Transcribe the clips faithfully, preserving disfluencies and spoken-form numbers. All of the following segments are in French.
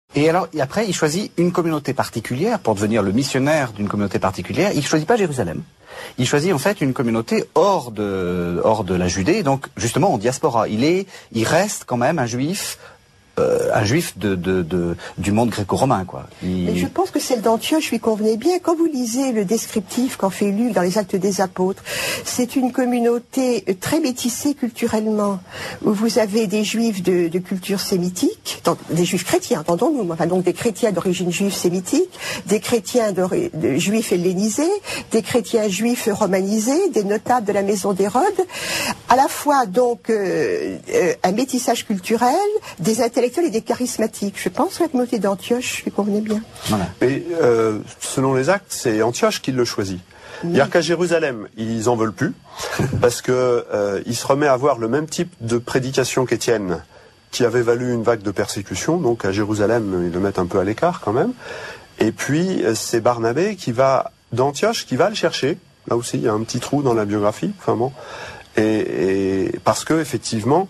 Et alors, et après, il choisit une communauté particulière pour devenir le missionnaire d'une communauté particulière. Il choisit pas Jérusalem. Il choisit en fait une communauté hors de hors de la Judée, donc justement en diaspora. Il est, il reste quand même un juif. Euh, un juif de, de, de, du monde gréco-romain, quoi. Il... Je pense que celle d'Antioche lui convenait bien. Quand vous lisez le descriptif qu'en fait Luc dans les Actes des Apôtres, c'est une communauté très métissée culturellement, où vous avez des juifs de, de culture sémitique, des juifs chrétiens, entendons-nous, enfin donc des chrétiens d'origine juive sémitique, des chrétiens de, de, juifs hellénisés, des chrétiens juifs romanisés, des notables de la maison d'Hérode, à la fois donc euh, euh, un métissage culturel, des intellectuels et des charismatiques. Je pense que la communauté d'Antioche lui convenait bien. Voilà. Et euh, selon les actes, c'est Antioche qui le choisit. Oui. C'est-à-dire qu'à Jérusalem, ils en veulent plus, parce que euh, il se remet à avoir le même type de prédication qu'Étienne, qui avait valu une vague de persécution. Donc à Jérusalem, ils le mettent un peu à l'écart quand même. Et puis c'est Barnabé qui va d'Antioche, qui va le chercher. Là aussi, il y a un petit trou dans la biographie, enfin bon. Et, et parce que effectivement.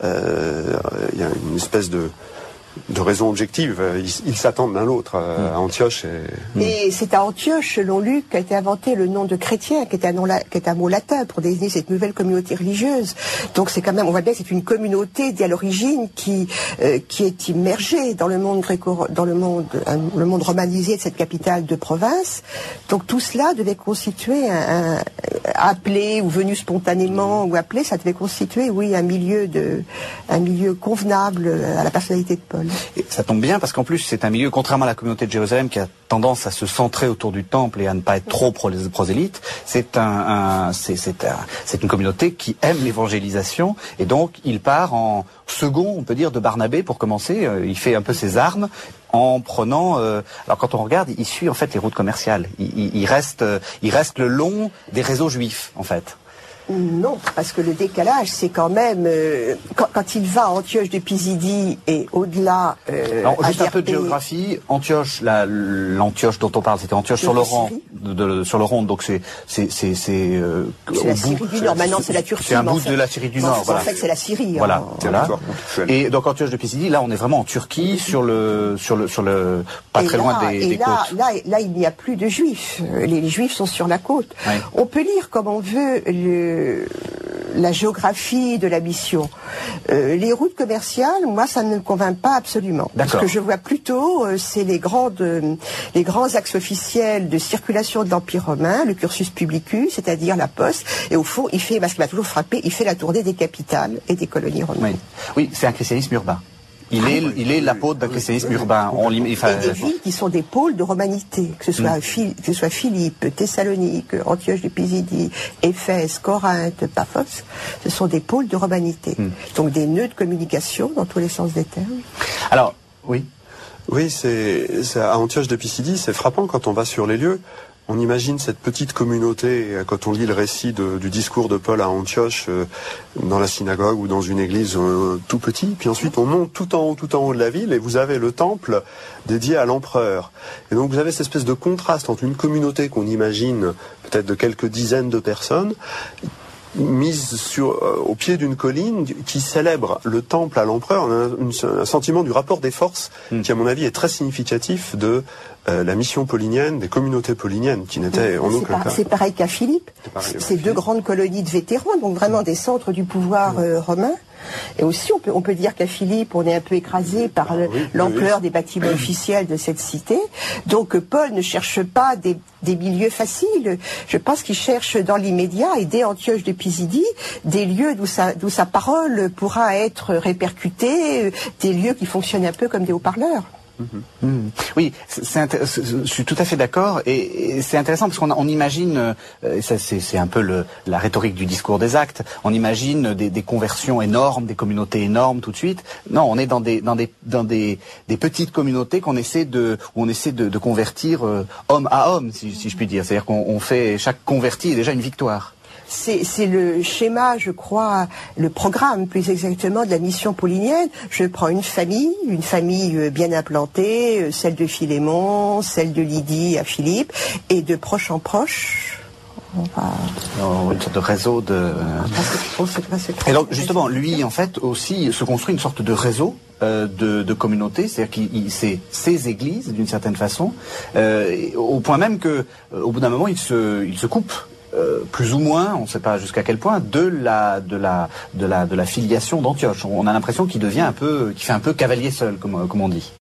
Euh, il y a une espèce de, de raison objective. Ils, ils s'attendent l'un l'autre à, à Antioche. Et, et c'est à Antioche, selon Luc, qu'a été inventé le nom de chrétien, qui est un, nom, qui est un mot latin pour désigner cette nouvelle communauté religieuse. Donc c'est quand même, on voit bien que c'est une communauté dès à l'origine qui, euh, qui est immergée dans le monde gréco, dans le monde, un, le monde romanisé de cette capitale de province. Donc tout cela devait constituer un, un appelé ou venu spontanément ou appelé, ça devait constituer, oui, un milieu de, un milieu convenable à la personnalité de Paul. Et ça tombe bien parce qu'en plus c'est un milieu, contrairement à la communauté de Jérusalem qui a tendance à se centrer autour du temple et à ne pas être trop prosélyte, c'est un, un c'est, c'est un, c'est une communauté qui aime l'évangélisation et donc il part en second, on peut dire, de Barnabé pour commencer. Il fait un peu ses armes en prenant. Euh, alors quand on regarde, il suit en fait les routes commerciales. Il, il, il reste, il reste le long des réseaux juifs en fait. Non, parce que le décalage, c'est quand même euh, quand, quand il va à Antioche de Pisidie et au-delà. Euh, Alors, juste un peu de géographie. Antioche, la, l'Antioche dont on parle, c'était Antioche sur le Rhône, de, de, sur le Rhône, donc c'est c'est c'est c'est. Euh, c'est la Syrie bout, du Nord. Maintenant, c'est la Turquie. C'est un bout en fait. de la Syrie du Nord. En Voilà. fait, c'est la Syrie. Voilà. En, voilà. en... Et donc Antioche de Pisidie, là, on est vraiment en Turquie, sur le sur le sur le pas et très là, loin des, et des là, côtes. Là, là, il n'y a plus de Juifs. Les, les Juifs sont sur la côte. Ouais. On peut lire comme on veut le. la géographie de la mission. Euh, les routes commerciales, moi, ça ne me convainc pas absolument. Ce que je vois plutôt, euh, c'est les grandes, euh, les grands axes officiels de circulation de l'Empire romain, le cursus publicus, c'est-à-dire la poste. Et au fond, il fait, parce qu'il m'a toujours frappé, il fait la tournée des capitales et des colonies romaines. Oui, oui, c'est un christianisme urbain. Il est, il est l'apôtre d'un christianisme urbain. On et des villes qui sont des pôles de romanité, que ce soit, mm. Phil, que ce soit Philippe, Thessalonique, Antioche de Pisidie, Éphèse, Corinthe, Paphos, ce sont des pôles de romanité. Mm. Donc des nœuds de communication dans tous les sens des termes. Alors, oui. Oui, c'est, c'est à Antioche de Pisidie, c'est frappant quand on va sur les lieux. On imagine cette petite communauté, quand on lit le récit de, du discours de Paul à Antioche, euh, dans la synagogue ou dans une église euh, tout petit, puis ensuite on monte tout en haut, tout en haut de la ville, et vous avez le temple dédié à l'empereur. Et donc vous avez cette espèce de contraste entre une communauté qu'on imagine peut-être de quelques dizaines de personnes, mise sur, euh, au pied d'une colline qui célèbre le temple à l'empereur. On a une, un sentiment du rapport des forces mmh. qui, à mon avis, est très significatif de euh, la mission paulinienne, des communautés pauliniennes, qui n'étaient en aucun cas... C'est pareil qu'à Philippe. C'est, c'est deux grandes colonies de vétérans, donc vraiment des centres du pouvoir euh, romain. Et aussi, on peut, on peut dire qu'à Philippe, on est un peu écrasé par ah, le, oui, l'ampleur oui. des bâtiments officiels de cette cité. Donc, Paul ne cherche pas des, des milieux faciles. Je pense qu'il cherche dans l'immédiat, et dès Antioche de Pisidie, des lieux d'où sa, d'où sa parole pourra être répercutée, des lieux qui fonctionnent un peu comme des haut-parleurs. Mmh. Mmh. Oui, c'est, c'est, c'est, je suis tout à fait d'accord, et, et c'est intéressant parce qu'on on imagine, euh, ça, c'est, c'est un peu le, la rhétorique du discours des actes, on imagine des, des conversions énormes, des communautés énormes tout de suite. Non, on est dans des dans des dans des, des petites communautés qu'on essaie de où on essaie de, de convertir euh, homme à homme, si, si je puis dire. C'est-à-dire qu'on on fait chaque converti est déjà une victoire. C'est, c'est le schéma, je crois, le programme plus exactement de la mission paulinienne. Je prends une famille, une famille bien implantée, celle de Philémon, celle de Lydie à Philippe, et de proche en proche, On va... Alors, une sorte de réseau de... On sait pas ce que- Et donc, justement, lui, en fait, aussi, se construit une sorte de réseau euh, de, de communautés, c'est-à-dire qu'il c'est ses églises, d'une certaine façon, euh, au point même que, euh, au bout d'un moment, il se, il se coupe, euh, plus ou moins, on ne sait pas jusqu'à quel point, de la, de la, de la, de la filiation d'Antioche. On a l'impression qu'il devient un peu, qu'il fait un peu cavalier seul, comme, comme on dit.